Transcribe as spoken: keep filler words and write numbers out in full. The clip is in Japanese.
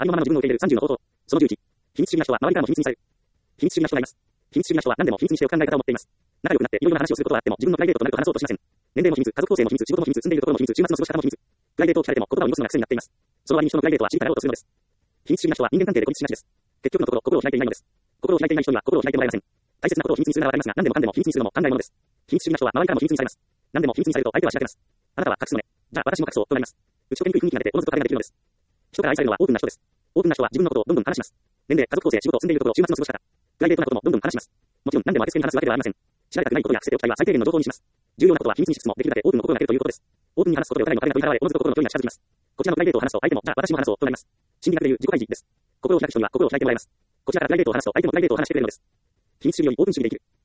ありのままの自分を受け入れるさんじゅうの法則。そのじゅういち。秘密主義な人は周りからも秘密にされる。秘密主義な人がいます。秘密主義な人は何でも秘密にしておく考え方を持っています。仲良くなっていろいろな話をすることはあっても自分のプライベートとなると話そうとしません。年齢も秘密、家族構成も秘密、仕事も秘密、住んでいるところも秘密、週末の過ごし方も秘密。プライベートを聞かれても言葉を濁すのが癖になっています。その割に人のプライベートは知りたがろうとするのです。秘密主義な人は人間関係で孤立しがちです。結局のところ心を開いていないのです。心を開いていない人には心を開いてもらえません。大切なことを秘密にするならわかりますが、何でもかんでも秘密にするのも考えものです。秘密主義な人は周りからも秘密にされます。何でも秘密にされると相手はしらけます。あなたは隠すのね。じゃあ私も隠そうとなります。打ち解けにくい雰囲気が出ておのずと彼ができるのです。人から愛されるのはオープンな人です。オープンな人は自分のことをどんどん話します。年齢、家族構成、仕事、住んでいるところ、週末の過ごし方、プライベートなこともどんどん話します。もちろん何でも当てつけに話すわけではありません。知られたくないことや伏せておきたいは最低限の情報にします。重要なことは秘密にしつつもできるだけオープンの心が出るということです。オープンに話すことでお互いの壁が取り払われ、おのずと心の距離が近づきます。こちらのプライベートを話すと相手も、じゃあ私も話そうとなります。心理学でいう自己開示です。心を開く人には心を開いてもらいます。こちらからプライベートを話すと相手もプライベートを話してくれるのです。秘密主義よりオープン主義で生きる。